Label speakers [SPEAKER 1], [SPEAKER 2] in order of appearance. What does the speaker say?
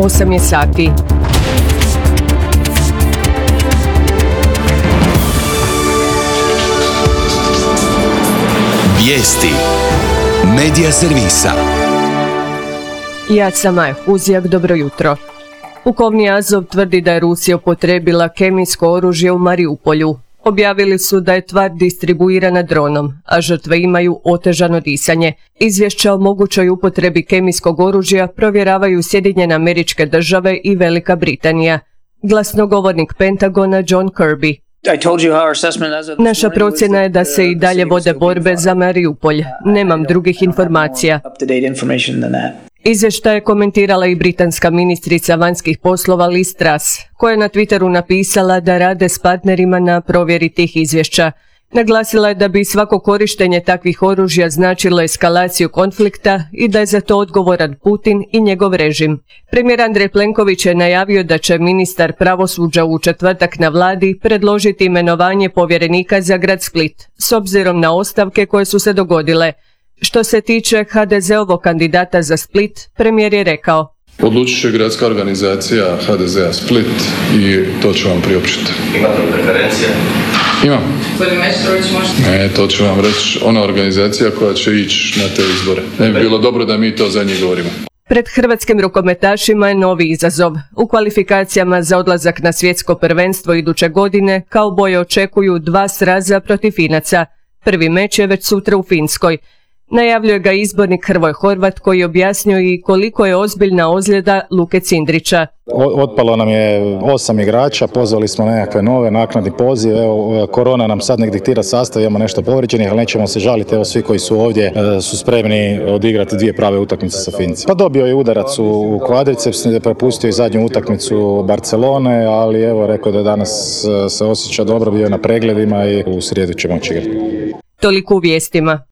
[SPEAKER 1] 8 je sati.
[SPEAKER 2] Vijesti Medija servisa.
[SPEAKER 1] Ja sam Maja Huzijak, dobro jutro. Pukovni Azov tvrdi da je Rusija upotrijebila kemijsko oružje u Mariupolju. Objavili su da je tvar distribuirana dronom, a žrtve imaju otežano disanje. Izvješća o mogućoj upotrebi kemijskog oružja provjeravaju Sjedinjene Američke Države i Velika Britanija. Glasnogovornik Pentagona John Kirby. Naša procjena je da se i dalje vode borbe za Mariupolj. Nemam drugih informacija. Izvještaj je komentirala i britanska ministrica vanjskih poslova Liz Truss, koja je na Twitteru napisala da rade s partnerima na provjeri tih izvješća. Naglasila je da bi svako korištenje takvih oružja značilo eskalaciju konflikta i da je za to odgovoran Putin i njegov režim. Premijer Andrej Plenković je najavio da će ministar pravosuđa u četvrtak na vladi predložiti imenovanje povjerenika za grad Split, s obzirom na ostavke koje su se dogodile. Što se tiče HDZ-ovog kandidata za Split, premijer je rekao:
[SPEAKER 3] Odlučit će gradska organizacija HDZ-a Split i to ću vam priopćiti.
[SPEAKER 4] Imate li preferencije?
[SPEAKER 3] Imam. To ću vam reći, ona organizacija koja će ići na te izbore. Ne bi bilo dobro da mi to za njih govorimo.
[SPEAKER 1] Pred hrvatskim rukometašima je novi izazov. U kvalifikacijama za odlazak na svjetsko prvenstvo iduće godine kauboje očekuju 2 sraza protiv Finaca. Prvi meč je već sutra u Finskoj. Najavljuje ga izbornik Hrvoje Horvat, koji je objasnio i koliko je ozbiljna ozljeda Luke Cindrića.
[SPEAKER 5] Otpalo nam je 8 igrača, pozvali smo nekakve nove, naknadni poziv. Evo, korona nam sad nek diktira sastav, imamo nešto povrijeđenih, ali nećemo se žaliti. Evo, svi koji su ovdje su spremni odigrati 2 prave utakmice sa Fincima. Pa dobio je udarac u kvadriceps, prepustio i zadnju utakmicu Barcelone, ali evo, rekao da danas se osjeća dobro, bio je na pregledima i u srijedu će moći igrati.
[SPEAKER 1] Toliko u vijestima.